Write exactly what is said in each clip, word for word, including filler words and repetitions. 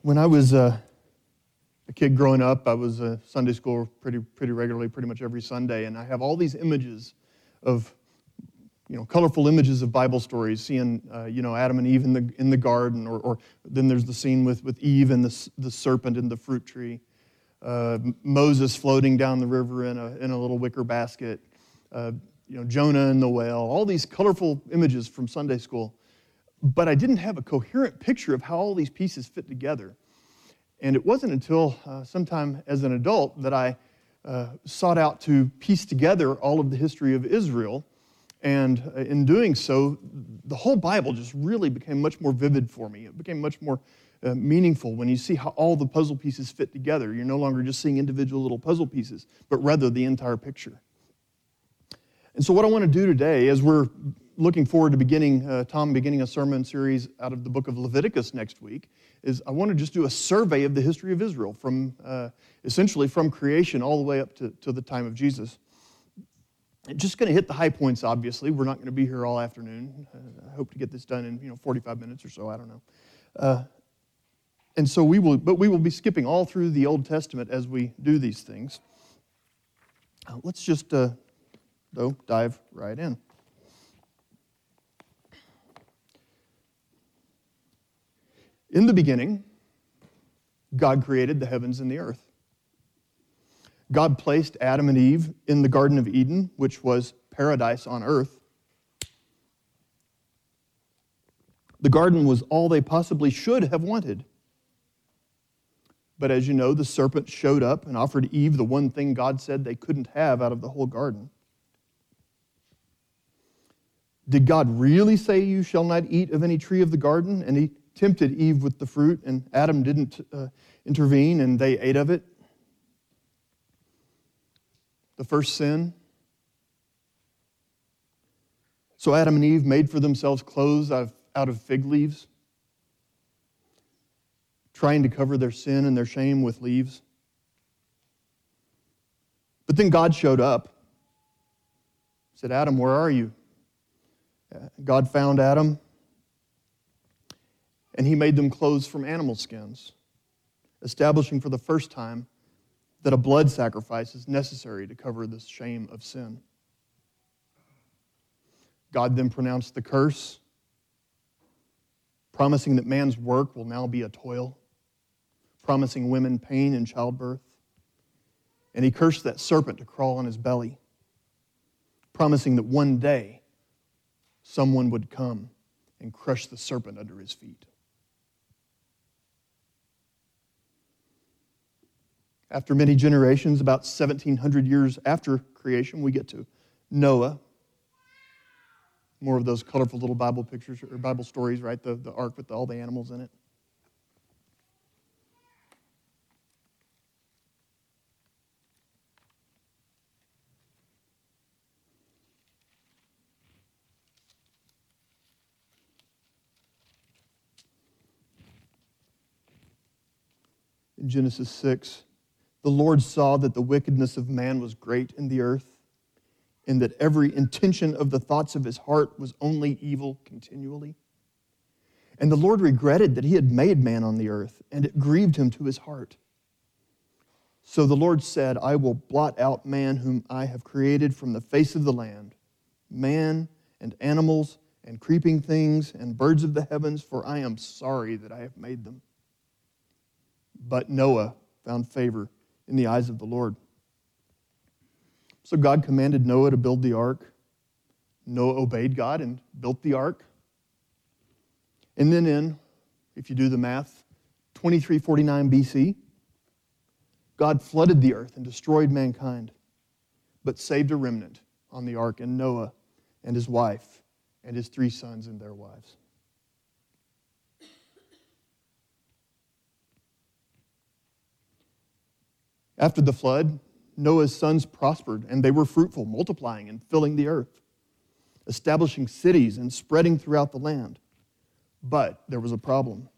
When I was uh, a kid growing up, I was at Sunday school pretty pretty regularly, pretty much every Sunday, and I have all these images of, you know, colorful images of Bible stories, seeing, uh, you know, Adam and Eve in the in the garden, or, or then there's the scene with, with Eve and the the serpent in the fruit tree, uh, Moses floating down the river in a in a little wicker basket, uh, you know, Jonah and the whale, all these colorful images from Sunday school. But I didn't have a coherent picture of how all these pieces fit together. And it wasn't until uh, sometime as an adult that I uh, sought out to piece together all of the history of Israel. And uh, in doing so, the whole Bible just really became much more vivid for me. It became much more uh, meaningful when you see how all the puzzle pieces fit together. You're no longer just seeing individual little puzzle pieces, but rather the entire picture. And so what I want to do today, as we're looking forward to beginning, uh, Tom beginning a sermon series out of the book of Leviticus next week, is I want to just do a survey of the history of Israel, from uh, essentially from creation all the way up to, to the time of Jesus. Just going to hit the high points, obviously. We're not going to be here all afternoon. Uh, I hope to get this done in, you know, forty-five minutes or so, I don't know. Uh, and so we will, but we will be skipping all through the Old Testament as we do these things. Uh, let's just, uh, though, dive right in. In the beginning, God created the heavens and the earth. God placed Adam and Eve in the Garden of Eden, which was paradise on earth. The garden was all they possibly should have wanted. But as you know, the serpent showed up and offered Eve the one thing God said they couldn't have out of the whole garden. Did God really say, "You shall not eat of any tree of the garden"? And he tempted Eve with the fruit, and Adam didn't uh, intervene, and they ate of it. The first sin. So Adam and Eve made for themselves clothes out of, out of fig leaves, trying to cover their sin and their shame with leaves. But then God showed up. He said, "Adam, where are you?" God found Adam, and he made them clothes from animal skins, establishing for the first time that a blood sacrifice is necessary to cover the shame of sin. God then pronounced the curse, promising that man's work will now be a toil, promising women pain in childbirth. And he cursed that serpent to crawl on his belly, promising that one day someone would come and crush the serpent under his feet. After many generations, about seventeen hundred years after creation, we get to Noah. More of those colorful little Bible pictures or Bible stories, right? The, the ark with all the animals in it. In Genesis six, the Lord saw that the wickedness of man was great in the earth, and that every intention of the thoughts of his heart was only evil continually. And the Lord regretted that he had made man on the earth, and it grieved him to his heart. So the Lord said, "I will blot out man whom I have created from the face of the land, man and animals and creeping things and birds of the heavens, for I am sorry that I have made them." But Noah found favor in the eyes of the Lord. So God commanded Noah to build the ark. Noah obeyed God and built the ark. And then in, if you do the math, twenty-three forty-nine B C, God flooded the earth and destroyed mankind, but saved a remnant on the ark, and Noah and his wife and his three sons and their wives. After the flood, Noah's sons prospered, and they were fruitful, multiplying and filling the earth, establishing cities and spreading throughout the land. But there was a problem.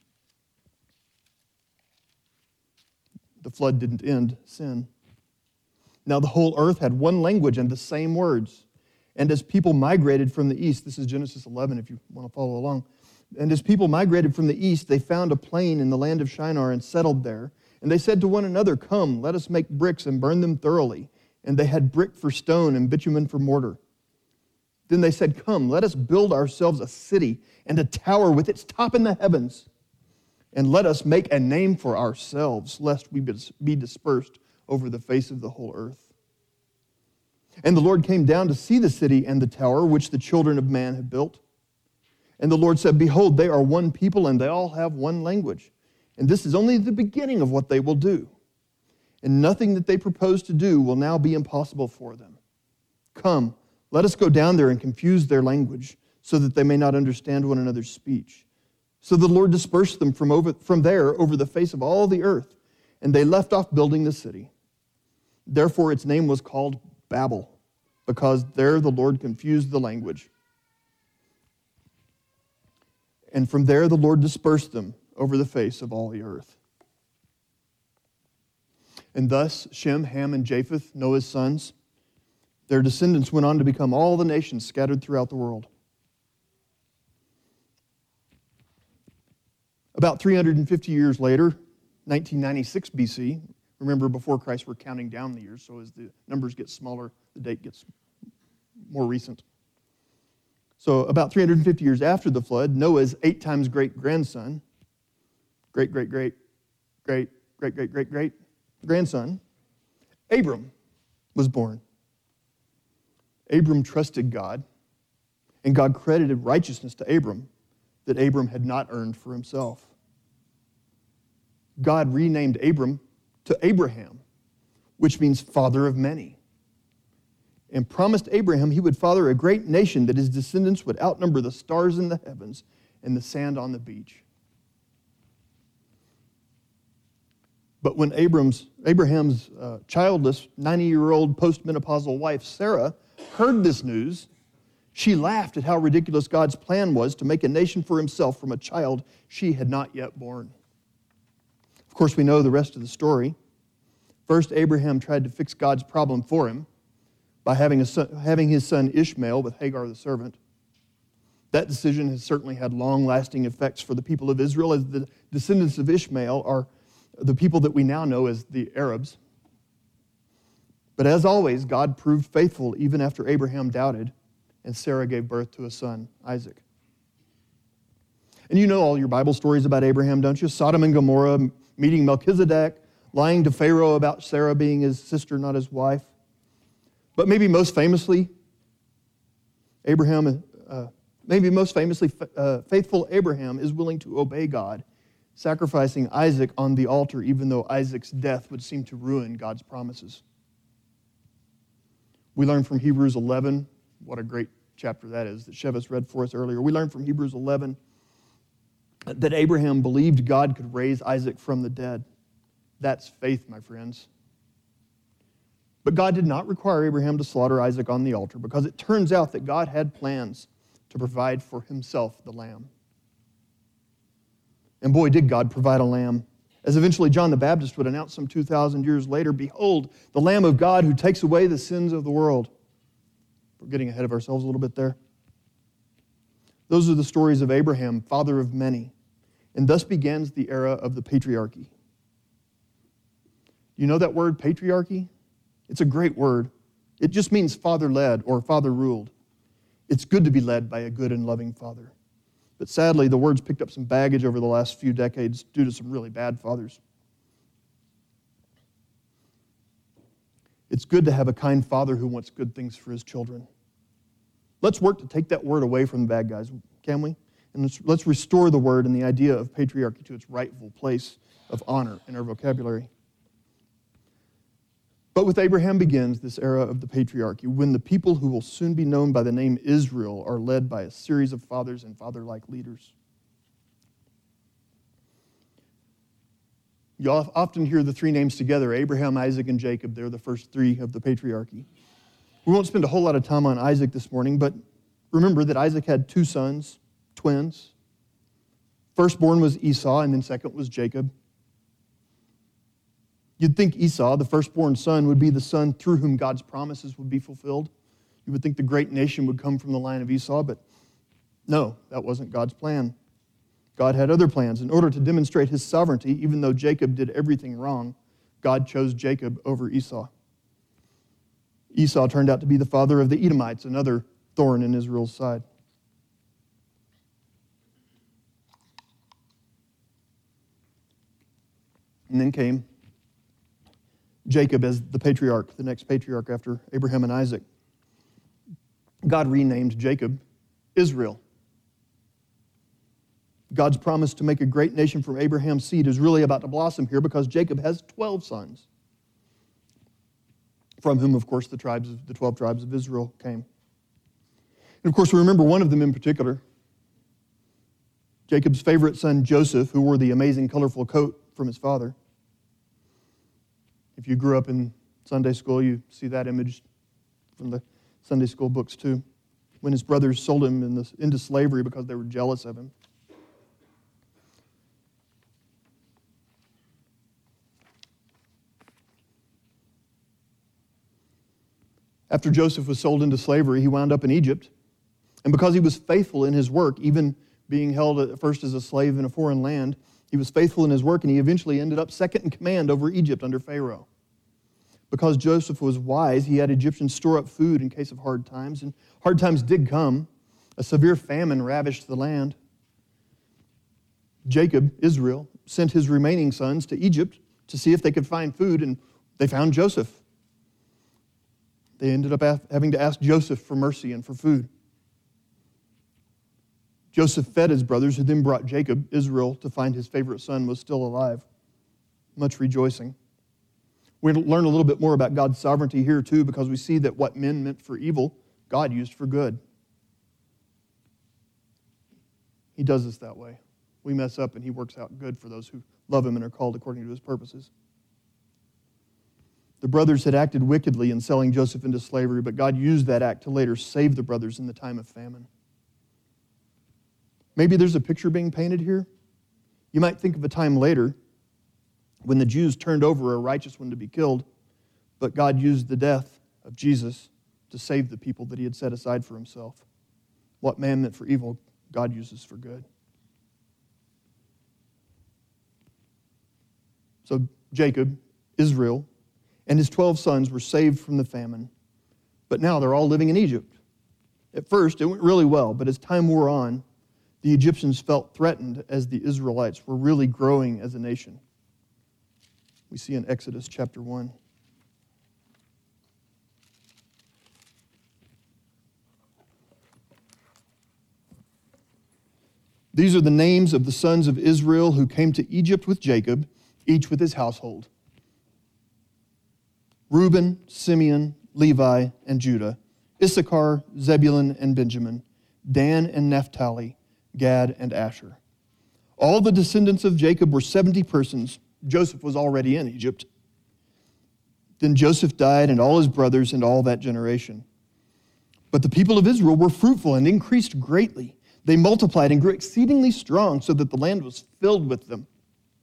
The flood didn't end sin. Now the whole earth had one language and the same words. And as people migrated from the east, this is Genesis eleven if you want to follow along, And as people migrated from the east, they found a plain in the land of Shinar and settled there. And they said to one another, "Come, let us make bricks and burn them thoroughly." And they had brick for stone and bitumen for mortar. Then they said, "Come, let us build ourselves a city and a tower with its top in the heavens. And let us make a name for ourselves, lest we be dispersed over the face of the whole earth." And the Lord came down to see the city and the tower which the children of man had built. And the Lord said, "Behold, they are one people, and they all have one language. And this is only the beginning of what they will do. And nothing that they propose to do will now be impossible for them. Come, let us go down there and confuse their language, so that they may not understand one another's speech." So the Lord dispersed them from, over, from there over the face of all the earth, and they left off building the city. Therefore its name was called Babel, because there the Lord confused the language. And from there the Lord dispersed them over the face of all the earth. And thus Shem, Ham, and Japheth, Noah's sons, their descendants went on to become all the nations scattered throughout the world. About three hundred fifty years later, nineteen ninety-six B C, remember before Christ we're counting down the years, so as the numbers get smaller, the date gets more recent. So about three hundred fifty years after the flood, Noah's eight times great-grandson, great, great, great, great, great, great, great, great grandson, Abram, was born. Abram trusted God, and God credited righteousness to Abram that Abram had not earned for himself. God renamed Abram to Abraham, which means father of many, and promised Abraham he would father a great nation, that his descendants would outnumber the stars in the heavens and the sand on the beach. But when Abram's, Abraham's uh, childless ninety-year-old postmenopausal wife, Sarah, heard this news, she laughed at how ridiculous God's plan was to make a nation for himself from a child she had not yet born. Of course, we know the rest of the story. First, Abraham tried to fix God's problem for him by having, a son, having his son Ishmael with Hagar the servant. That decision has certainly had long-lasting effects for the people of Israel, as the descendants of Ishmael are the people that we now know as the Arabs. But as always, God proved faithful even after Abraham doubted, and Sarah gave birth to a son, Isaac. And you know all your Bible stories about Abraham, don't you? Sodom and Gomorrah, meeting Melchizedek, lying to Pharaoh about Sarah being his sister, not his wife. But maybe most famously, Abraham, uh, maybe most famously, uh, faithful Abraham is willing to obey God, sacrificing Isaac on the altar, even though Isaac's death would seem to ruin God's promises. We learn from Hebrews eleven, what a great chapter that is, that Shevis read for us earlier. We learn from Hebrews eleven that Abraham believed God could raise Isaac from the dead. That's faith, my friends. But God did not require Abraham to slaughter Isaac on the altar, because it turns out that God had plans to provide for himself the lamb. And boy, did God provide a lamb. As eventually John the Baptist would announce some two thousand years later, "Behold, the Lamb of God who takes away the sins of the world." We're getting ahead of ourselves a little bit there. Those are the stories of Abraham, father of many. And thus begins the era of the patriarchy. You know that word, patriarchy? It's a great word. It just means father-led or father-ruled. It's good to be led by a good and loving father. But sadly, the word's picked up some baggage over the last few decades due to some really bad fathers. It's good to have a kind father who wants good things for his children. Let's work to take that word away from the bad guys, can we? And let's, let's restore the word and the idea of patriarchy to its rightful place of honor in our vocabulary. But with Abraham begins this era of the patriarchy, when the people who will soon be known by the name Israel are led by a series of fathers and father-like leaders. You often hear the three names together, Abraham, Isaac, and Jacob. They're the first three of the patriarchy. We won't spend a whole lot of time on Isaac this morning, but remember that Isaac had two sons, twins. Firstborn was Esau, and then second was Jacob. You'd think Esau, the firstborn son, would be the son through whom God's promises would be fulfilled. You would think the great nation would come from the line of Esau, but no, that wasn't God's plan. God had other plans. In order to demonstrate his sovereignty, even though Jacob did everything wrong, God chose Jacob over Esau. Esau turned out to be the father of the Edomites, another thorn in Israel's side. And then came Jacob as the patriarch, the next patriarch after Abraham and Isaac. God renamed Jacob Israel. God's promise to make a great nation from Abraham's seed is really about to blossom here because Jacob has twelve sons, from whom, of course, the tribes of the twelve tribes of Israel came. And of course, we remember one of them in particular, Jacob's favorite son, Joseph, who wore the amazing colorful coat from his father. If you grew up in Sunday school, you see that image from the Sunday school books too, when his brothers sold him in the, into slavery because they were jealous of him. After Joseph was sold into slavery, he wound up in Egypt. And because he was faithful in his work, even being held at first as a slave in a foreign land, he was faithful in his work, and he eventually ended up second in command over Egypt under Pharaoh. Because Joseph was wise, he had Egyptians store up food in case of hard times, and hard times did come. A severe famine ravished the land. Jacob, Israel, sent his remaining sons to Egypt to see if they could find food, and they found Joseph. They ended up having to ask Joseph for mercy and for food. Joseph fed his brothers, who then brought Jacob, Israel, to find his favorite son was still alive. Much rejoicing. We learn a little bit more about God's sovereignty here too, because we see that what men meant for evil, God used for good. He does this that way. We mess up and he works out good for those who love him and are called according to his purposes. The brothers had acted wickedly in selling Joseph into slavery, but God used that act to later save the brothers in the time of famine. Maybe there's a picture being painted here. You might think of a time later when the Jews turned over a righteous one to be killed, but God used the death of Jesus to save the people that he had set aside for himself. What man meant for evil, God uses for good. So Jacob, Israel, and his twelve sons were saved from the famine, but now they're all living in Egypt. At first, it went really well, but as time wore on, the Egyptians felt threatened as the Israelites were really growing as a nation. We see in Exodus chapter one. These are the names of the sons of Israel who came to Egypt with Jacob, each with his household: Reuben, Simeon, Levi, and Judah, Issachar, Zebulun, and Benjamin, Dan and Naphtali, Gad and Asher. All the descendants of Jacob were seventy persons. Joseph was already in Egypt. Then Joseph died, and all his brothers, and all that generation. But the people of Israel were fruitful and increased greatly. They multiplied and grew exceedingly strong, so that the land was filled with them.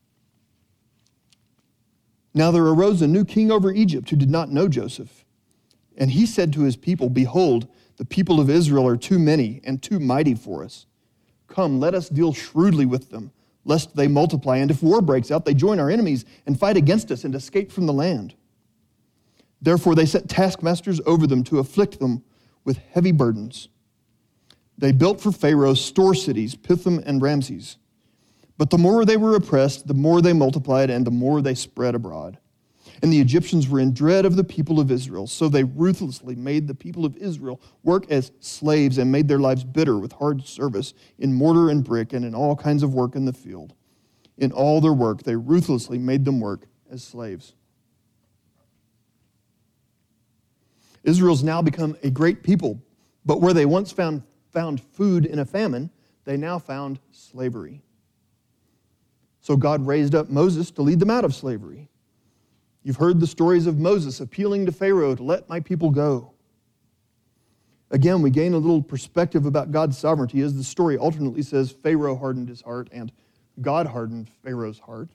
Now there arose a new king over Egypt who did not know Joseph. And he said to his people, "Behold, the people of Israel are too many and too mighty for us. Come, let us deal shrewdly with them, lest they multiply, and if war breaks out, they join our enemies and fight against us and escape from the land." Therefore they set taskmasters over them to afflict them with heavy burdens. They built for Pharaoh store cities, Pithom and Ramses. But the more they were oppressed, the more they multiplied, and the more they spread abroad. And the Egyptians were in dread of the people of Israel, so they ruthlessly made the people of Israel work as slaves and made their lives bitter with hard service in mortar and brick and in all kinds of work in the field. In all their work, they ruthlessly made them work as slaves. Israel's now become a great people, but where they once found, found food in a famine, they now found slavery. So God raised up Moses to lead them out of slavery. You've heard the stories of Moses appealing to Pharaoh to let my people go. Again, we gain a little perspective about God's sovereignty as the story alternately says Pharaoh hardened his heart and God hardened Pharaoh's heart.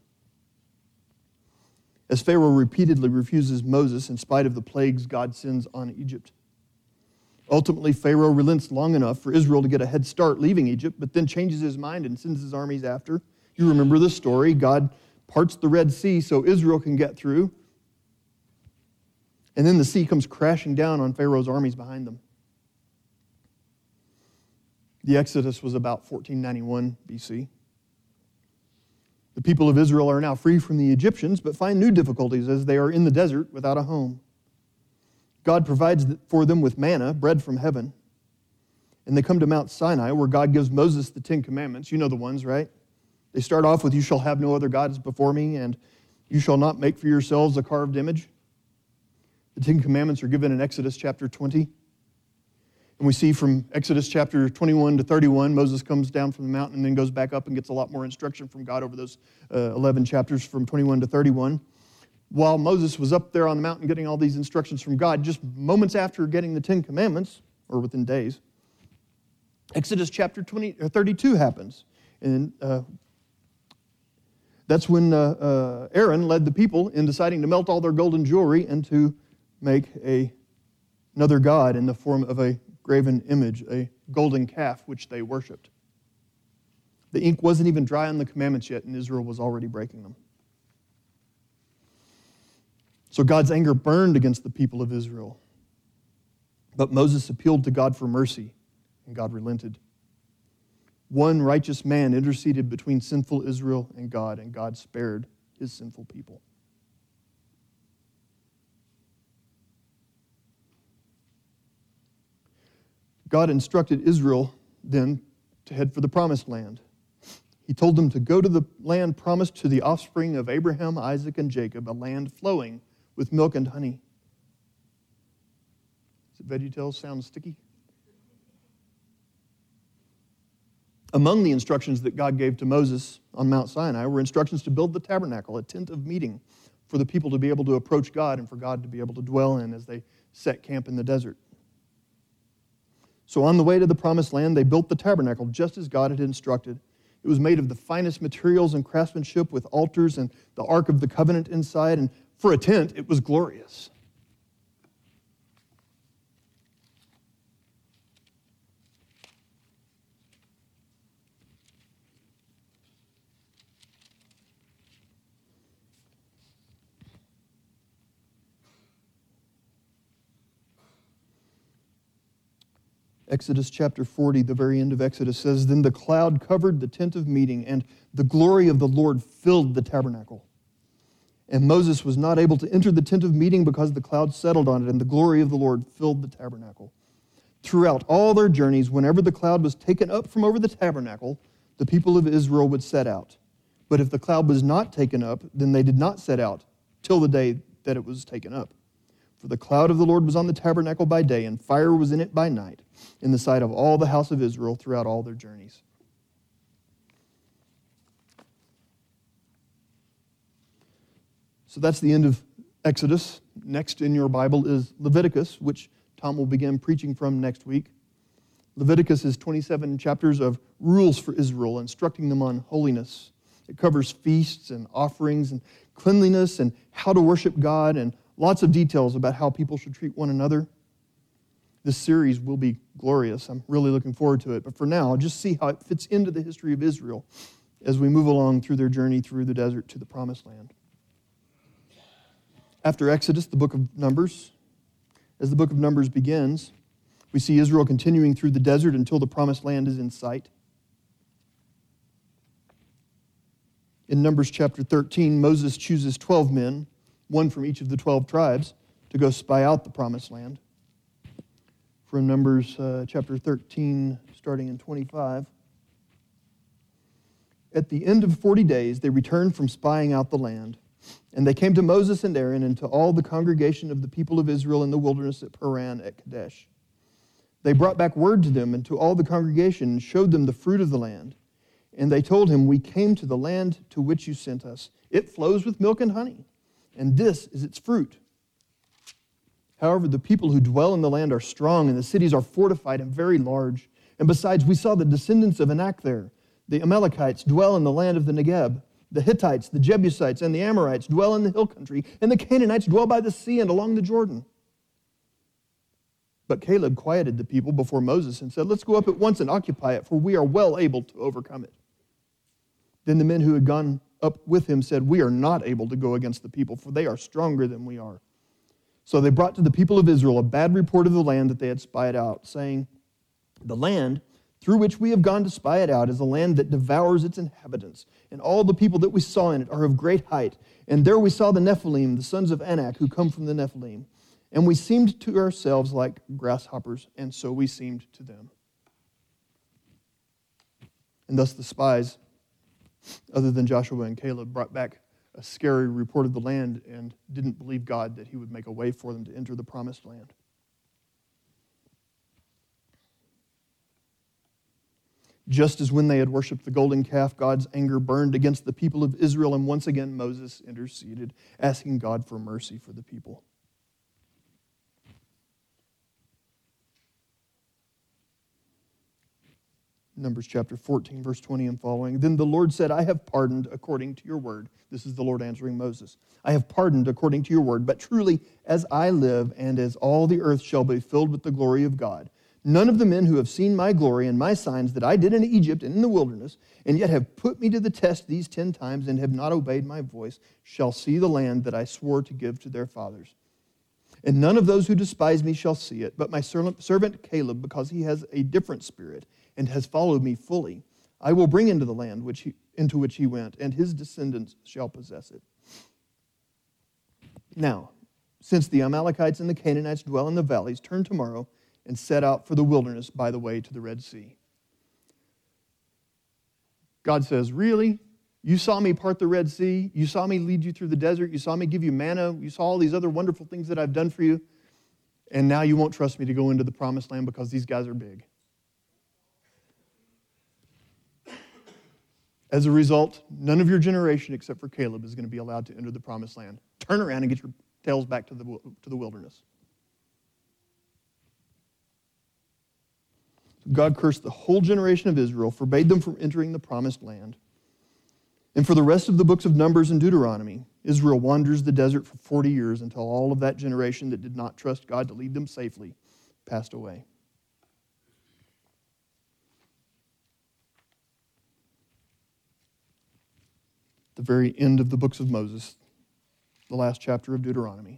As Pharaoh repeatedly refuses Moses in spite of the plagues God sends on Egypt. Ultimately, Pharaoh relents long enough for Israel to get a head start leaving Egypt, but then changes his mind and sends his armies after. You remember the story. God parts the Red Sea so Israel can get through. And then the sea comes crashing down on Pharaoh's armies behind them. The Exodus was about fourteen ninety-one B C. The people of Israel are now free from the Egyptians, but find new difficulties as they are in the desert without a home. God provides for them with manna, bread from heaven. And they come to Mount Sinai, where God gives Moses the Ten Commandments. You know the ones, right? They start off with, "You shall have no other gods before me," and "You shall not make for yourselves a carved image." The Ten Commandments are given in Exodus chapter twenty. And we see from Exodus chapter twenty-one to thirty-one, Moses comes down from the mountain and then goes back up and gets a lot more instruction from God over those uh, eleven chapters from twenty-one to thirty-one. While Moses was up there on the mountain getting all these instructions from God, just moments after getting the Ten Commandments, or within days, Exodus chapter twenty, or thirty-two happens. And uh, that's when uh, uh, Aaron led the people in deciding to melt all their golden jewelry and to make a, another god in the form of a graven image, a golden calf, which they worshipped. The ink wasn't even dry on the commandments yet, and Israel was already breaking them. So God's anger burned against the people of Israel. But Moses appealed to God for mercy, and God relented. One righteous man interceded between sinful Israel and God, and God spared his sinful people. God instructed Israel then to head for the promised land. He told them to go to the land promised to the offspring of Abraham, Isaac, and Jacob, a land flowing with milk and honey. Does it VeggieTales sound sticky? Among the instructions that God gave to Moses on Mount Sinai were instructions to build the tabernacle, a tent of meeting, for the people to be able to approach God and for God to be able to dwell in as they set camp in the desert. So on the way to the promised land, they built the tabernacle just as God had instructed. It was made of the finest materials and craftsmanship with altars and the Ark of the Covenant inside, and for a tent, it was glorious. Exodus chapter forty, the very end of Exodus says, "Then the cloud covered the tent of meeting, and the glory of the Lord filled the tabernacle. And Moses was not able to enter the tent of meeting because the cloud settled on it, and the glory of the Lord filled the tabernacle. Throughout all their journeys, whenever the cloud was taken up from over the tabernacle, the people of Israel would set out. But if the cloud was not taken up, then they did not set out till the day that it was taken up. For the cloud of the Lord was on the tabernacle by day, and fire was in it by night, in the sight of all the house of Israel throughout all their journeys." So that's the end of Exodus. Next in your Bible is Leviticus, which Tom will begin preaching from next week. Leviticus is twenty-seven chapters of rules for Israel, instructing them on holiness. It covers feasts and offerings and cleanliness and how to worship God, and lots of details about how people should treat one another. This series will be glorious. I'm really looking forward to it. But for now, just see how it fits into the history of Israel as we move along through their journey through the desert to the promised land. After Exodus, the book of Numbers, as the book of Numbers begins, we see Israel continuing through the desert until the promised land is in sight. In Numbers chapter thirteen, Moses chooses twelve men, one from each of the twelve tribes, to go spy out the promised land. From Numbers uh, chapter thirteen, starting in twenty-five. At the end of forty days, they returned from spying out the land. And they came to Moses and Aaron and to all the congregation of the people of Israel in the wilderness at Paran at Kadesh. They brought back word to them and to all the congregation and showed them the fruit of the land. And they told him, "We came to the land to which you sent us. It flows with milk and honey, and this is its fruit. However, the people who dwell in the land are strong, and the cities are fortified and very large. And besides, we saw the descendants of Anak there. The Amalekites dwell in the land of the Negeb. The Hittites, the Jebusites, and the Amorites dwell in the hill country, and the Canaanites dwell by the sea and along the Jordan. But Caleb quieted the people before Moses and said, "Let's go up at once and occupy it, for we are well able to overcome it." Then the men who had gone up with him said, "We are not able to go against the people, for they are stronger than we are." So they brought to the people of Israel a bad report of the land that they had spied out, saying, "The land through which we have gone to spy it out is a land that devours its inhabitants, and all the people that we saw in it are of great height. And there we saw the Nephilim, the sons of Anak, who come from the Nephilim. And we seemed to ourselves like grasshoppers, and so we seemed to them." And thus the spies, other than Joshua and Caleb, brought back a scary report of the land and didn't believe God that he would make a way for them to enter the promised land. Just as when they had worshipped the golden calf, God's anger burned against the people of Israel, and once again Moses interceded, asking God for mercy for the people. Numbers chapter fourteen, verse twenty and following. "Then the Lord said, I have pardoned according to your word." This is the Lord answering Moses. "I have pardoned according to your word, but truly as I live and as all the earth shall be filled with the glory of God, none of the men who have seen my glory and my signs that I did in Egypt and in the wilderness, and yet have put me to the test these ten times and have not obeyed my voice, shall see the land that I swore to give to their fathers. And none of those who despise me shall see it, but my servant Caleb, because he has a different spirit and has followed me fully, I will bring into the land which he, into which he went, and his descendants shall possess it. Now, since the Amalekites and the Canaanites dwell in the valleys, turn tomorrow and set out for the wilderness by the way to the Red Sea." God says, "Really? You saw me part the Red Sea? You saw me lead you through the desert? You saw me give you manna? You saw all these other wonderful things that I've done for you? And now you won't trust me to go into the promised land because these guys are big." As a result, none of your generation except for Caleb is going to be allowed to enter the promised land. Turn around and get your tails back to the, to the wilderness. God cursed the whole generation of Israel, forbade them from entering the promised land. And for the rest of the books of Numbers and Deuteronomy, Israel wanders the desert for forty years until all of that generation that did not trust God to lead them safely passed away. The very end of the books of Moses, the last chapter of Deuteronomy.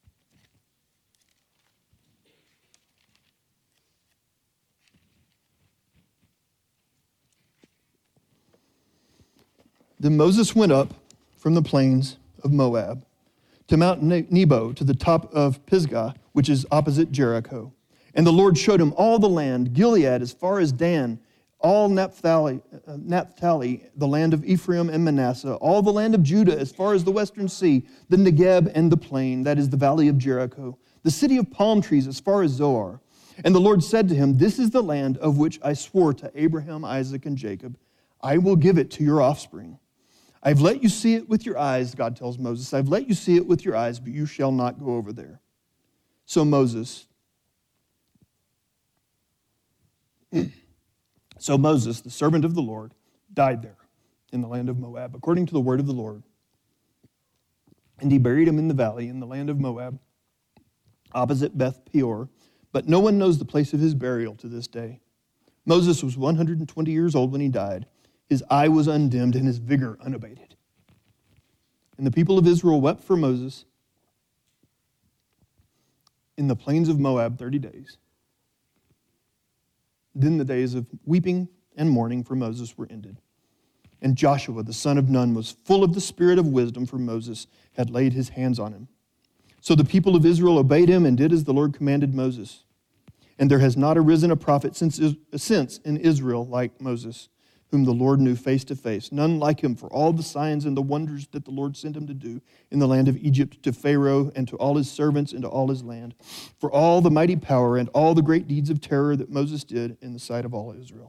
Then Moses went up from the plains of Moab to Mount Nebo, to the top of Pisgah, which is opposite Jericho. And the Lord showed him all the land, Gilead as far as Dan, all Naphtali, uh, Naphtali, the land of Ephraim and Manasseh, all the land of Judah as far as the western sea, the Negeb and the plain, that is the valley of Jericho, the city of palm trees as far as Zoar. And the Lord said to him, "This is the land of which I swore to Abraham, Isaac, and Jacob. I will give it to your offspring. I've let you see it with your eyes," God tells Moses. "I've let you see it with your eyes, but you shall not go over there." So Moses, so Moses, the servant of the Lord, died there in the land of Moab, according to the word of the Lord. And he buried him in the valley in the land of Moab, opposite Beth Peor. But no one knows the place of his burial to this day. Moses was one hundred twenty years old when he died. His eye was undimmed and his vigor unabated. And the people of Israel wept for Moses in the plains of Moab thirty days. Then the days of weeping and mourning for Moses were ended. And Joshua, the son of Nun, was full of the spirit of wisdom, for Moses had laid his hands on him. So the people of Israel obeyed him and did as the Lord commanded Moses. And there has not arisen a prophet since, since in Israel like Moses, whom the Lord knew face to face, none like him for all the signs and the wonders that the Lord sent him to do in the land of Egypt, to Pharaoh and to all his servants and to all his land, for all the mighty power and all the great deeds of terror that Moses did in the sight of all Israel.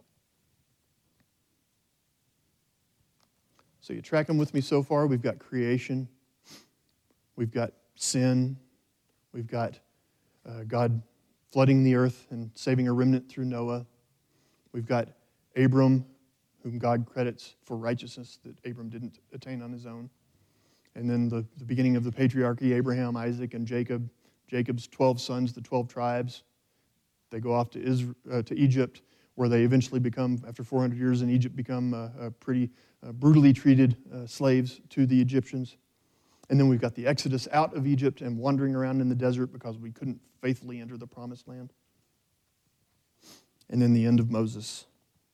So you tracking with me so far? We've got creation, we've got sin, we've got uh, God flooding the earth and saving a remnant through Noah. We've got Abram, whom God credits for righteousness that Abram didn't attain on his own. And then the, the beginning of the patriarchy, Abraham, Isaac, and Jacob. Jacob's twelve sons, the twelve tribes. They go off to Israel, uh, to Egypt, where they eventually become, after four hundred years in Egypt, become uh, uh, pretty uh, brutally treated uh, slaves to the Egyptians. And then we've got the Exodus out of Egypt and wandering around in the desert because we couldn't faithfully enter the promised land. And then the end of Moses.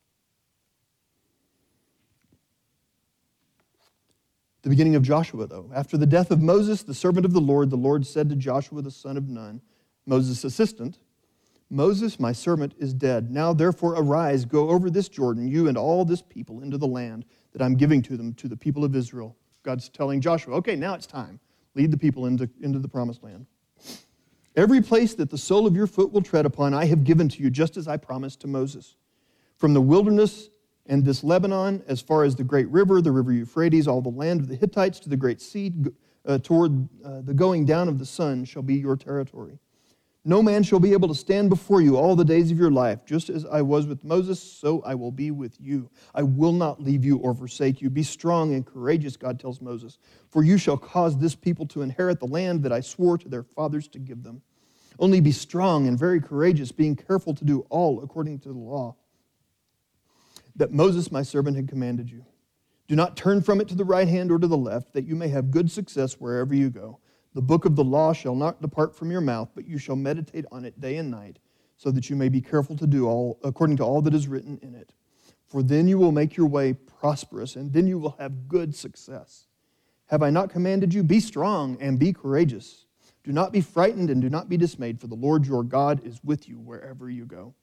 The beginning of Joshua, though. After the death of Moses, the servant of the Lord, the Lord said to Joshua, the son of Nun, Moses' assistant, Moses, my servant, is dead. Now, therefore, arise, go over this Jordan, you and all this people, into the land that I'm giving to them, to the people of Israel. God's telling Joshua, okay, now it's time. Lead the people into, into the promised land. Every place that the sole of your foot will tread upon, I have given to you, just as I promised to Moses. From the wilderness and this Lebanon, as far as the great river, the river Euphrates, all the land of the Hittites to the great sea, uh, toward uh, the going down of the sun, shall be your territory. No man shall be able to stand before you all the days of your life. Just as I was with Moses, so I will be with you. I will not leave you or forsake you. Be strong and courageous, God tells Moses, for you shall cause this people to inherit the land that I swore to their fathers to give them. Only be strong and very courageous, being careful to do all according to the law that Moses, my servant, had commanded you. Do not turn from it to the right hand or to the left, that you may have good success wherever you go. The book of the law shall not depart from your mouth, but you shall meditate on it day and night, so that you may be careful to do all according to all that is written in it. For then you will make your way prosperous, and then you will have good success. Have I not commanded you? Be strong and be courageous. Do not be frightened and do not be dismayed, for the Lord your God is with you wherever you go.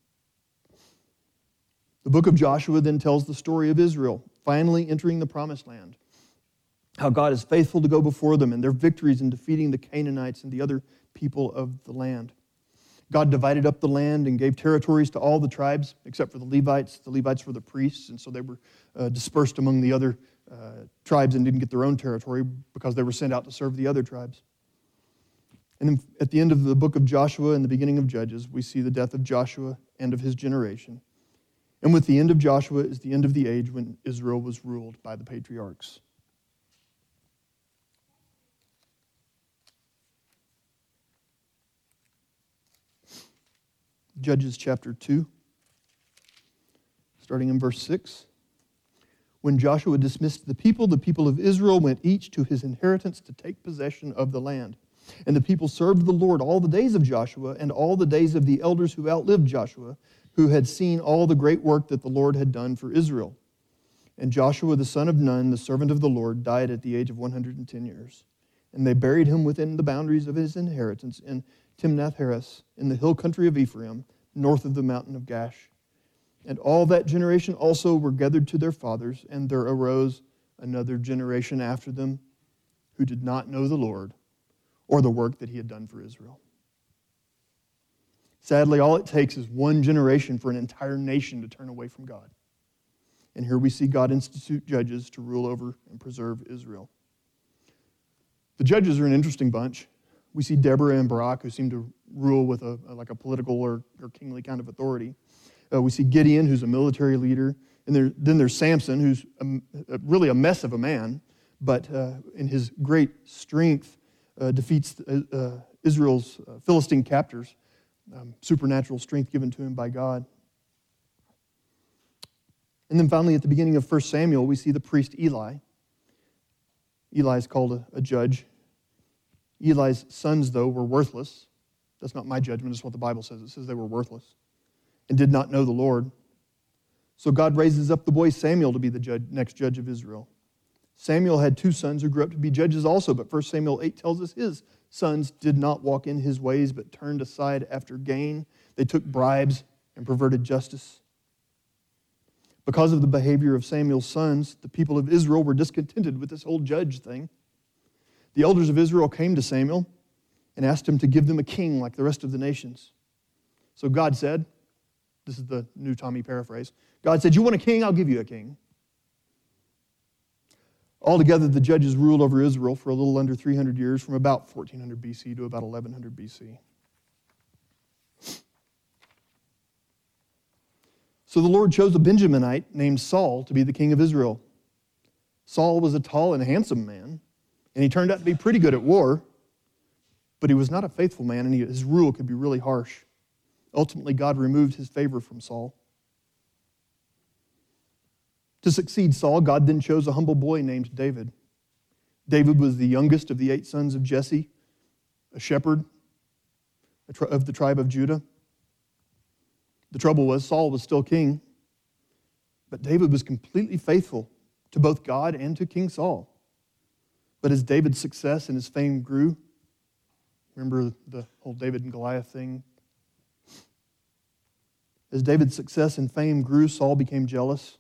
The book of Joshua then tells the story of Israel finally entering the promised land. How God is faithful to go before them and their victories in defeating the Canaanites and the other people of the land. God divided up the land and gave territories to all the tribes except for the Levites. The Levites were the priests, and so they were uh, dispersed among the other uh, tribes and didn't get their own territory because they were sent out to serve the other tribes. And then at the end of the book of Joshua and the beginning of Judges, we see the death of Joshua and of his generation. And with the end of Joshua is the end of the age when Israel was ruled by the patriarchs. Judges chapter two, starting in verse six. When Joshua dismissed the people, the people of Israel went each to his inheritance to take possession of the land. And the people served the Lord all the days of Joshua and all the days of the elders who outlived Joshua, who had seen all the great work that the Lord had done for Israel. And Joshua the son of Nun, the servant of the Lord, died at the age of one hundred ten years. And they buried him within the boundaries of his inheritance in Timnath-Heres, in the hill country of Ephraim, north of the mountain of Gash. And all that generation also were gathered to their fathers, and there arose another generation after them who did not know the Lord or the work that he had done for Israel. Sadly, all it takes is one generation for an entire nation to turn away from God. And here we see God institute judges to rule over and preserve Israel. The judges are an interesting bunch. We see Deborah and Barak, who seem to rule with a, like a political or, or kingly kind of authority. Uh, we see Gideon, who's a military leader. And there, then there's Samson, who's a, a, really a mess of a man, but uh, in his great strength uh, defeats uh, uh, Israel's uh, Philistine captors. Um, supernatural strength given to him by God. And then finally, at the beginning of First Samuel, we see the priest Eli. Eli is called a, a judge. Eli's sons, though, were worthless. That's not my judgment. It's what the Bible says. It says they were worthless and did not know the Lord. So God raises up the boy Samuel to be the judge, next judge of Israel. Samuel had two sons who grew up to be judges also, but First Samuel eight tells us his sons did not walk in his ways, but turned aside after gain. They took bribes and perverted justice. Because of the behavior of Samuel's sons, the people of Israel were discontented with this whole judge thing. The elders of Israel came to Samuel and asked him to give them a king like the rest of the nations. So God said, this is the new Tommy paraphrase, God said, you want a king? I'll give you a king. Altogether, the judges ruled over Israel for a little under three hundred years, from about fourteen hundred B C to about eleven hundred B C. So the Lord chose a Benjaminite named Saul to be the king of Israel. Saul was a tall and handsome man, and he turned out to be pretty good at war, but he was not a faithful man, and he, his rule could be really harsh. Ultimately, God removed his favor from Saul. To succeed Saul, God then chose a humble boy named David. David was the youngest of the eight sons of Jesse, a shepherd of the tribe of Judah. The trouble was, Saul was still king, but David was completely faithful to both God and to King Saul. But as David's success and his fame grew, remember the whole David and Goliath thing? As David's success and fame grew, Saul became jealous.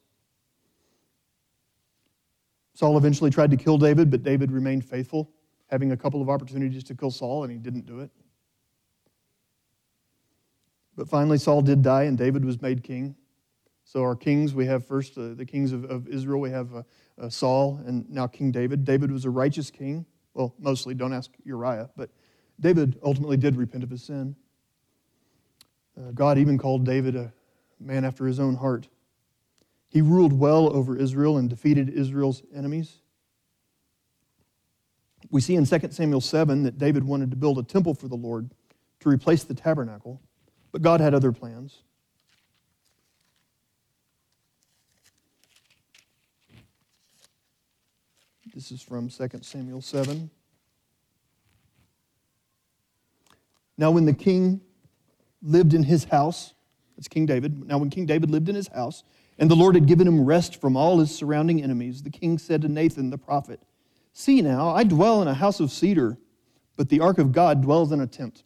Saul eventually tried to kill David, but David remained faithful, having a couple of opportunities to kill Saul, and he didn't do it. But finally, Saul did die, and David was made king. So our kings, we have first uh, the kings of, of Israel. We have uh, uh, Saul and now King David. David was a righteous king. Well, mostly, don't ask Uriah. But David ultimately did repent of his sin. Uh, God even called David a man after his own heart. He ruled well over Israel and defeated Israel's enemies. We see in Second Samuel seven that David wanted to build a temple for the Lord to replace the tabernacle. But God had other plans. This is from Second Samuel seven. Now when the king lived in his house, that's King David. Now when King David lived in his house, and the Lord had given him rest from all his surrounding enemies, the king said to Nathan the prophet, "See now, I dwell in a house of cedar, but the ark of God dwells in a tent."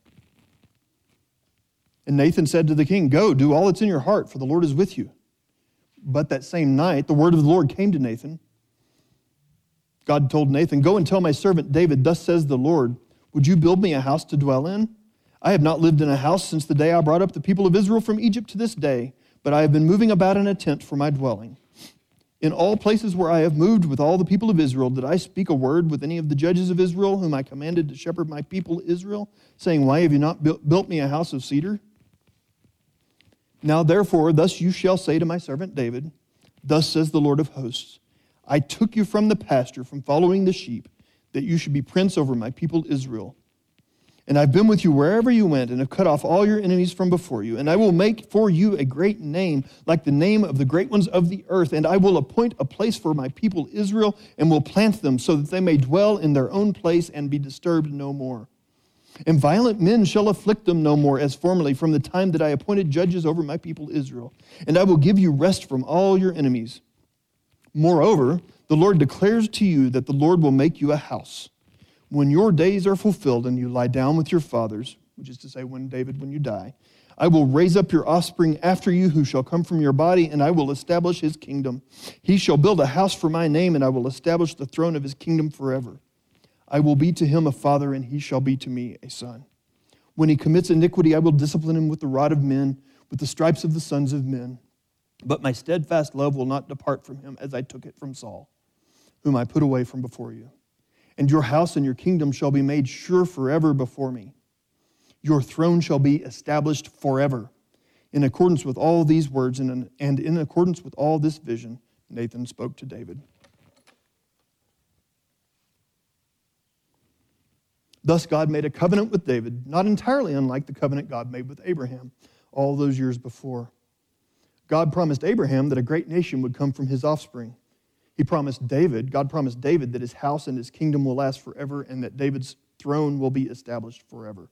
And Nathan said to the king, "Go, do all that's in your heart, for the Lord is with you." But that same night, the word of the Lord came to Nathan. God told Nathan, "Go and tell my servant David, thus says the Lord, would you build me a house to dwell in? I have not lived in a house since the day I brought up the people of Israel from Egypt to this day, but I have been moving about in a tent for my dwelling. In all places where I have moved with all the people of Israel, did I speak a word with any of the judges of Israel, whom I commanded to shepherd my people Israel, saying, why have you not built me a house of cedar? Now therefore, thus you shall say to my servant David, thus says the Lord of hosts, I took you from the pasture, from following the sheep, that you should be prince over my people Israel. And I've been with you wherever you went, and have cut off all your enemies from before you. And I will make for you a great name, like the name of the great ones of the earth. And I will appoint a place for my people Israel, and will plant them, so that they may dwell in their own place and be disturbed no more. And violent men shall afflict them no more, as formerly, from the time that I appointed judges over my people Israel. And I will give you rest from all your enemies. Moreover, the Lord declares to you that the Lord will make you a house. When your days are fulfilled and you lie down with your fathers, which is to say, when David, when you die, I will raise up your offspring after you who shall come from your body, and I will establish his kingdom. He shall build a house for my name, and I will establish the throne of his kingdom forever. I will be to him a father, and he shall be to me a son. When he commits iniquity, I will discipline him with the rod of men, with the stripes of the sons of men. But my steadfast love will not depart from him, as I took it from Saul, whom I put away from before you. And your house and your kingdom shall be made sure forever before me. Your throne shall be established forever. In accordance with all these words and in accordance with all this vision, Nathan spoke to David. Thus God made a covenant with David, not entirely unlike the covenant God made with Abraham all those years before. God promised Abraham that a great nation would come from his offspring. He promised David, God promised David that his house and his kingdom will last forever, and that David's throne will be established forever.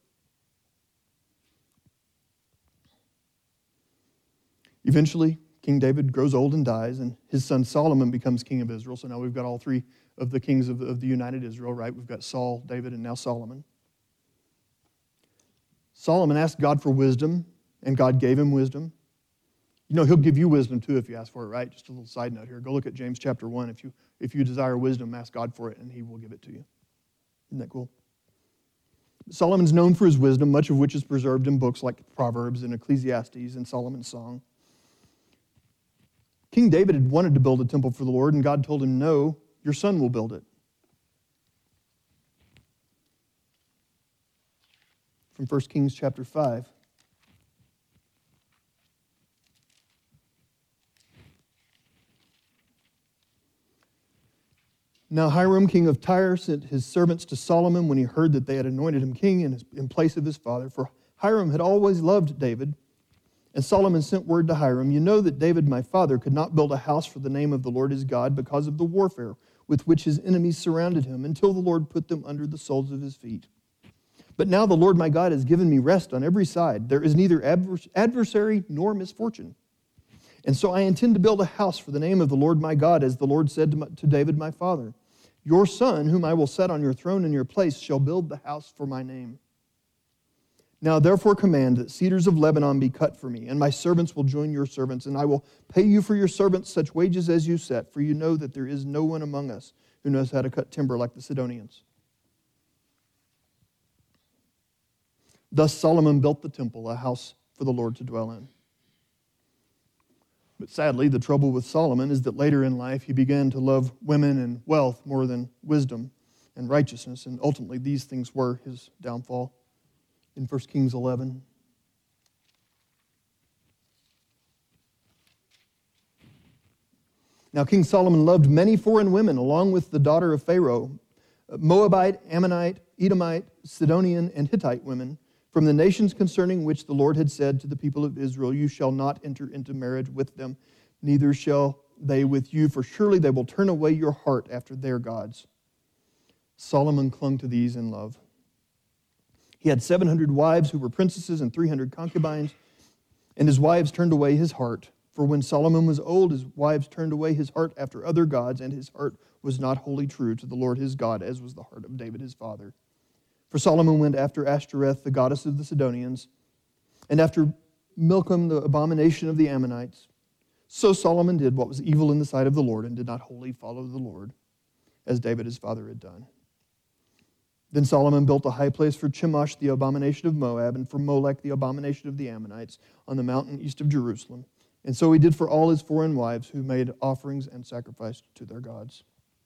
Eventually, King David grows old and dies, and his son Solomon becomes king of Israel. So now we've got all three of the kings of the, of the united Israel, right? We've got Saul, David, and now Solomon. Solomon asked God for wisdom, and God gave him wisdom. You know, he'll give you wisdom too if you ask for it, right? Just a little side note here. Go look at James chapter one. If you if you desire wisdom, ask God for it, and he will give it to you. Isn't that cool? Solomon's known for his wisdom, much of which is preserved in books like Proverbs and Ecclesiastes and Solomon's Song. King David had wanted to build a temple for the Lord, and God told him, no, your son will build it. From First Kings chapter five. Now Hiram, king of Tyre, sent his servants to Solomon when he heard that they had anointed him king in, his, in place of his father. For Hiram had always loved David, And Solomon sent word to Hiram, "You know that David my father could not build a house for the name of the Lord his God because of the warfare with which his enemies surrounded him, until the Lord put them under the soles of his feet. But now the Lord my God has given me rest on every side. There is neither adversary nor misfortune. And so I intend to build a house for the name of the Lord my God, as the Lord said to, my, to David my father. Your son, whom I will set on your throne in your place, shall build the house for my name. Now therefore command that cedars of Lebanon be cut for me, and my servants will join your servants, and I will pay you for your servants such wages as you set, for you know that there is no one among us who knows how to cut timber like the Sidonians." Thus Solomon built the temple, a house for the Lord to dwell in. But sadly, the trouble with Solomon is that later in life he began to love women and wealth more than wisdom and righteousness, and ultimately these things were his downfall. In First Kings eleven. Now King Solomon loved many foreign women, along with the daughter of Pharaoh, Moabite, Ammonite, Edomite, Sidonian, and Hittite women, from the nations concerning which the Lord had said to the people of Israel, "You shall not enter into marriage with them, neither shall they with you, for surely they will turn away your heart after their gods." Solomon clung to these in love. He had seven hundred wives who were princesses and three hundred concubines, and his wives turned away his heart. For when Solomon was old, his wives turned away his heart after other gods, and his heart was not wholly true to the Lord his God, as was the heart of David his father. For Solomon went after Ashtoreth, the goddess of the Sidonians, and after Milcom, the abomination of the Ammonites. So Solomon did what was evil in the sight of the Lord, and did not wholly follow the Lord, as David his father had done. Then Solomon built a high place for Chemosh, the abomination of Moab, and for Molech, the abomination of the Ammonites, on the mountain east of Jerusalem. And so he did for all his foreign wives who made offerings and sacrificed to their gods.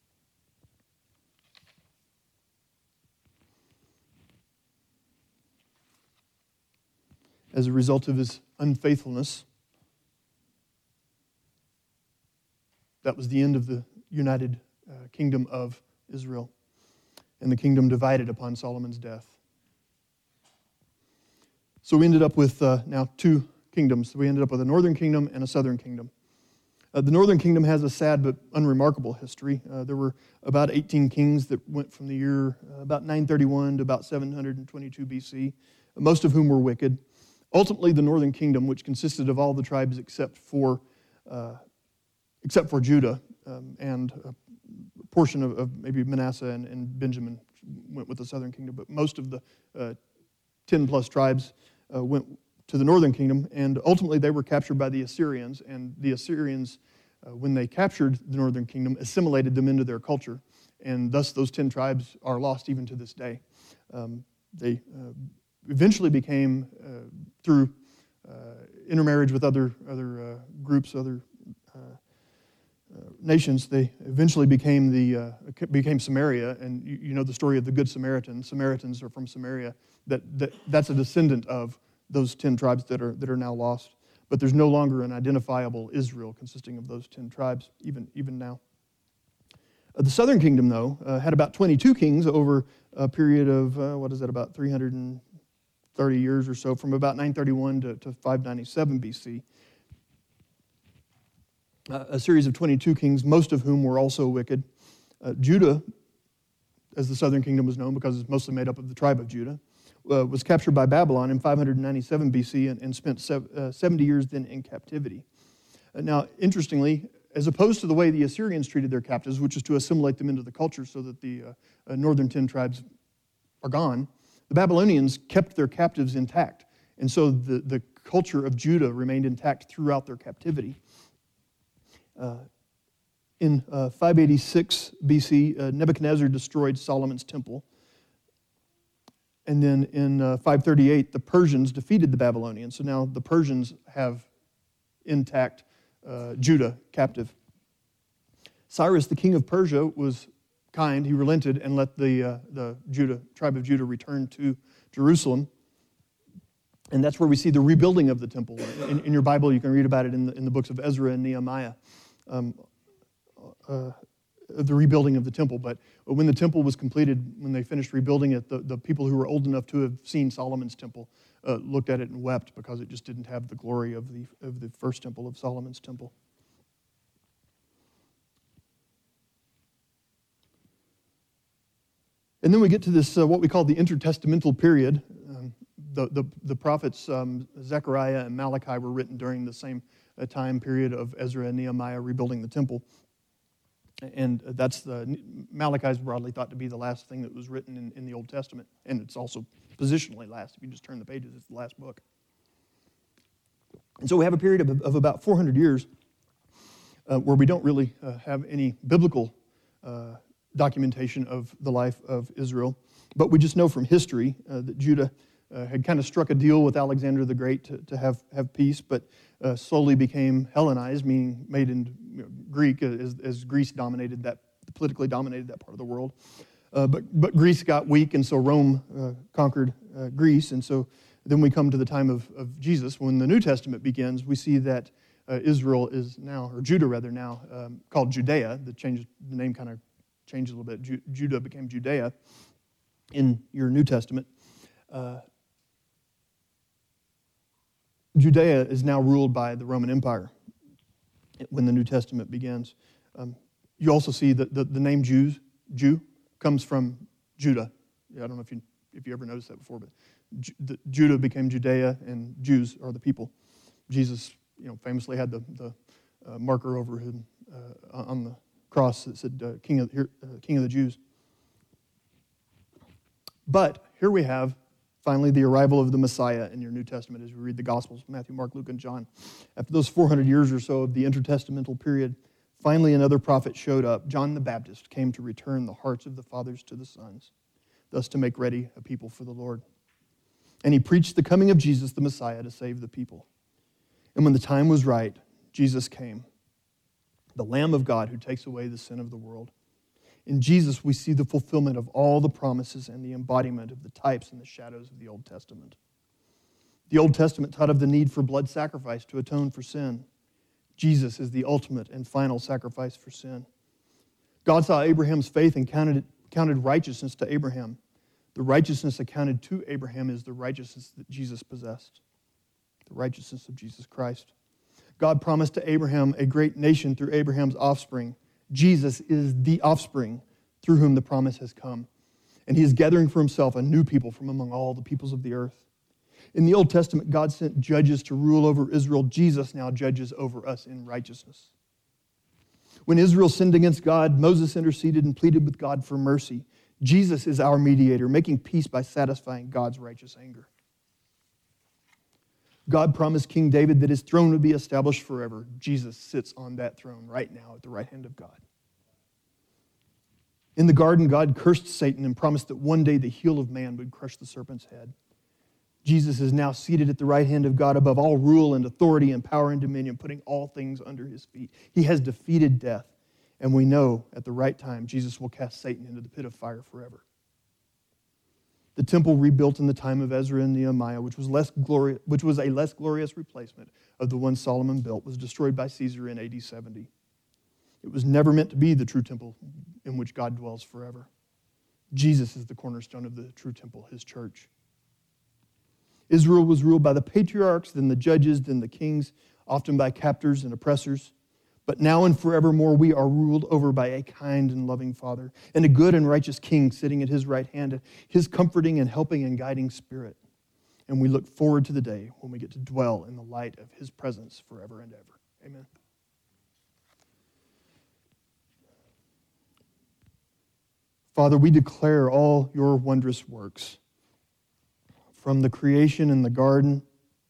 As a result of his unfaithfulness, that was the end of the united uh, kingdom of Israel. And the kingdom divided upon Solomon's death. So we ended up with uh, now two kingdoms. We ended up with a northern kingdom and a southern kingdom. Uh, the northern kingdom has a sad but unremarkable history. Uh, there were about eighteen kings that went from the year uh, about nine thirty-one to about seven hundred twenty-two B C, most of whom were wicked. Ultimately, the northern kingdom, which consisted of all the tribes except for uh, except for Judah um, and uh, portion of, of maybe Manasseh and, and Benjamin went with the southern kingdom, but most of the uh, ten plus tribes uh, went to the northern kingdom, and ultimately they were captured by the Assyrians, and the Assyrians, uh, when they captured the northern kingdom, assimilated them into their culture, and thus those ten tribes are lost even to this day. Um, they uh, eventually became, uh, through uh, intermarriage with other, other uh, groups, other uh, Uh, nations, they eventually became the uh, became Samaria, and you, you know the story of the Good Samaritan. Samaritans are from Samaria. That, that that's a descendant of those ten tribes that are that are now lost. But there's no longer an identifiable Israel consisting of those ten tribes, even even now. Uh, the Southern Kingdom, though, uh, had about twenty-two kings over a period of uh, what is that, about three hundred thirty years or so, from about nine thirty-one to, to five ninety-seven B C. Uh, a series of twenty-two kings, most of whom were also wicked. Uh, Judah, as the southern kingdom was known because it's mostly made up of the tribe of Judah, uh, was captured by Babylon in five ninety-seven B C and, and spent sev- uh, seventy years then in captivity. Uh, now, interestingly, as opposed to the way the Assyrians treated their captives, which is to assimilate them into the culture so that the uh, uh, northern ten tribes are gone, the Babylonians kept their captives intact. And so the, the culture of Judah remained intact throughout their captivity. Uh, in uh, five eighty-six B C, uh, Nebuchadnezzar destroyed Solomon's temple. And then in uh, five thirty-eight, the Persians defeated the Babylonians. So now the Persians have intact uh, Judah captive. Cyrus, the king of Persia, was kind. He relented and let the, uh, the Judah, tribe of Judah return to Jerusalem. And that's where we see the rebuilding of the temple. In, in your Bible, you can read about it in the, in the books of Ezra and Nehemiah. Um, uh, the rebuilding of the temple. But when the temple was completed, when they finished rebuilding it, the, the people who were old enough to have seen Solomon's temple uh, looked at it and wept because it just didn't have the glory of the of the first temple, of Solomon's temple. And then we get to this, uh, what we call the intertestamental period. Um, the, the, the prophets um, Zechariah and Malachi were written during the same uh, time period of Ezra and Nehemiah rebuilding the temple. And that's the, Malachi is broadly thought to be the last thing that was written in, in the Old Testament. And it's also positionally last. If you just turn the pages, it's the last book. And so we have a period of, of about four hundred years uh, where we don't really uh, have any biblical uh, documentation of the life of Israel. But we just know from history uh, that Judah uh, had kind of struck a deal with Alexander the Great to, to have, have peace, but uh, slowly became Hellenized, meaning made in you know, Greek, as, as Greece dominated that, politically dominated that part of the world. Uh, but, but Greece got weak, and so Rome uh, conquered uh, Greece. And so then we come to the time of, of Jesus. When the New Testament begins, we see that uh, Israel is now, or Judah rather now, um, called Judea. The, change, the name kind of changed a little bit. Ju- Judah became Judea in your New Testament. Uh, Judea is now ruled by the Roman Empire when the New Testament begins. Um, you also see that the, the name Jews, Jew comes from Judah. Yeah, I don't know if you if you ever noticed that before, but Ju- the, Judah became Judea, and Jews are the people. Jesus, you know, famously had the the uh, marker over him uh, on the cross that said uh, "King of here, uh, King of the Jews." But here we have finally the arrival of the Messiah in your New Testament as we read the Gospels, Matthew, Mark, Luke, and John. After those four hundred years or so of the intertestamental period, finally another prophet showed up. John the Baptist came to return the hearts of the fathers to the sons, thus to make ready a people for the Lord. And he preached the coming of Jesus, the Messiah, to save the people. And when the time was right, Jesus came, the Lamb of God who takes away the sin of the world. In Jesus, we see the fulfillment of all the promises and the embodiment of the types and the shadows of the Old Testament. The Old Testament taught of the need for blood sacrifice to atone for sin. Jesus is the ultimate and final sacrifice for sin. God saw Abraham's faith and counted, it, counted righteousness to Abraham. The righteousness accounted to Abraham is the righteousness that Jesus possessed, the righteousness of Jesus Christ. God promised to Abraham a great nation through Abraham's offspring. Jesus is the offspring through whom the promise has come. And he is gathering for himself a new people from among all the peoples of the earth. In the Old Testament, God sent judges to rule over Israel. Jesus now judges over us in righteousness. When Israel sinned against God, Moses interceded and pleaded with God for mercy. Jesus is our mediator, making peace by satisfying God's righteous anger. God promised King David that his throne would be established forever. Jesus sits on that throne right now at the right hand of God. In the garden, God cursed Satan and promised that one day the heel of man would crush the serpent's head. Jesus is now seated at the right hand of God above all rule and authority and power and dominion, putting all things under his feet. He has defeated death, and we know at the right time Jesus will cast Satan into the pit of fire forever. The temple rebuilt in the time of Ezra and Nehemiah, which was less glori- which was a less glorious replacement of the one Solomon built, was destroyed by Caesar in A D seventy. It was never meant to be the true temple in which God dwells forever. Jesus is the cornerstone of the true temple, his church. Israel was ruled by the patriarchs, then the judges, then the kings, often by captors and oppressors. But now and forevermore we are ruled over by a kind and loving Father and a good and righteous King sitting at his right hand, his comforting and helping and guiding spirit. And we look forward to the day when we get to dwell in the light of his presence forever and ever. Amen. Father, we declare all your wondrous works, from the creation in the garden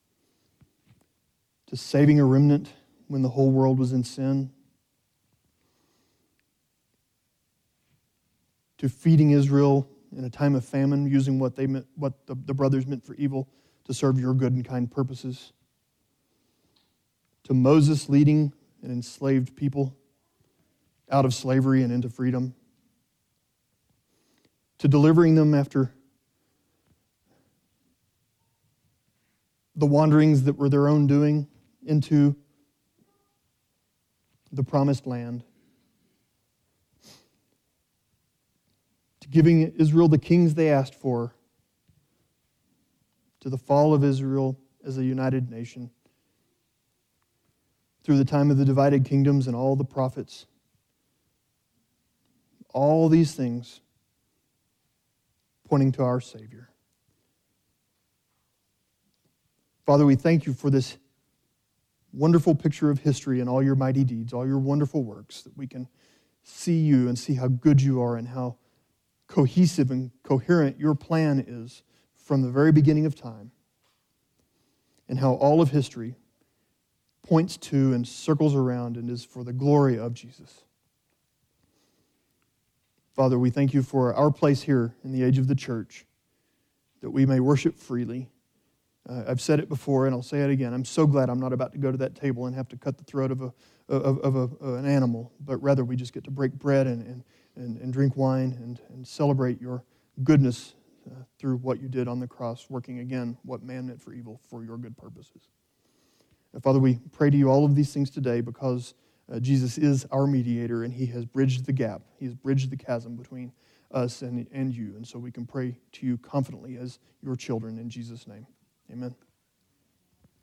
to saving a remnant when the whole world was in sin, to feeding Israel in a time of famine, using what they meant, what the, the brothers meant for evil to serve your good and kind purposes, to Moses leading an enslaved people out of slavery and into freedom, to delivering them after the wanderings that were their own doing into the promised land, to giving Israel the kings they asked for, to the fall of Israel as a united nation, through the time of the divided kingdoms and all the prophets. All these things pointing to our Savior. Father, we thank you for this wonderful picture of history and all your mighty deeds, all your wonderful works, that we can see you and see how good you are and how cohesive and coherent your plan is from the very beginning of time, and how all of history points to and circles around and is for the glory of Jesus. Father, we thank you for our place here in the age of the church, that we may worship freely. Uh, I've said it before, and I'll say it again. I'm so glad I'm not about to go to that table and have to cut the throat of a of, of, a, of an animal, but rather we just get to break bread and and, and, and drink wine and, and celebrate your goodness uh, through what you did on the cross, working again what man meant for evil for your good purposes. And Father, we pray to you all of these things today because Uh, Jesus is our mediator, and he has bridged the gap. He has bridged the chasm between us and, and you. And so we can pray to you confidently as your children in Jesus' name. Amen.